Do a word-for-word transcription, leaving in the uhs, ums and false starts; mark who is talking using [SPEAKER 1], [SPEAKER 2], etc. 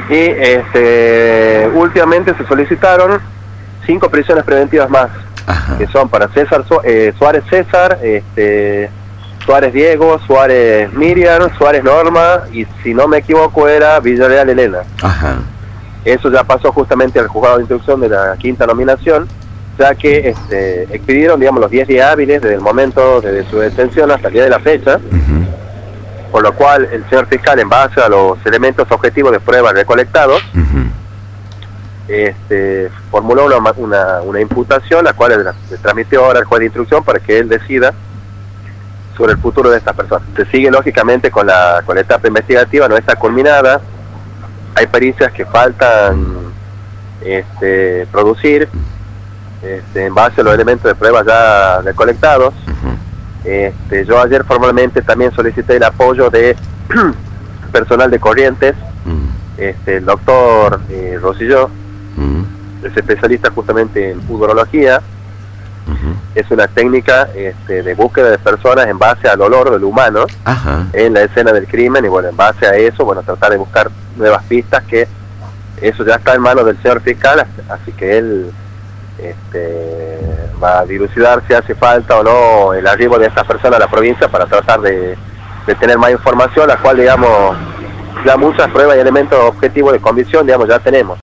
[SPEAKER 1] Y este, últimamente se solicitaron cinco prisiones preventivas más, Ajá. que son para César Su eh, Suárez César, este, Suárez Diego, Suárez Miriam, Suárez Norma, y si no me equivoco era Villarreal Elena. Ajá. Eso ya pasó justamente al juzgado de instrucción de la quinta nominación, ya que este, expidieron, digamos, los diez días hábiles desde el momento de su detención hasta el día de la fecha, uh-huh. por lo cual el señor fiscal, en base a los elementos objetivos de prueba recolectados, uh-huh. este, formuló una, una, una imputación, la cual le, le transmitió ahora al juez de instrucción para que él decida sobre el futuro de estas personas. Se sigue lógicamente con la, con la etapa investigativa, no está culminada, hay pericias que faltan este, producir, Este, en base a los elementos de prueba ya recolectados. Uh-huh. este, yo ayer formalmente también solicité el apoyo de personal de Corrientes, uh-huh. este, el doctor eh, Rosselló, uh-huh. es especialista justamente en urología. Uh-huh. Es una técnica este, de búsqueda de personas en base al olor del humano uh-huh. en la escena del crimen, y bueno, en base a eso, bueno, tratar de buscar nuevas pistas, que eso ya está en manos del señor fiscal, así que él Este, va a dilucidar si hace falta o no el arribo de estas personas a la provincia para tratar de, de tener más información, la cual, digamos, ya muchas pruebas y elementos objetivos de convicción, digamos, ya tenemos.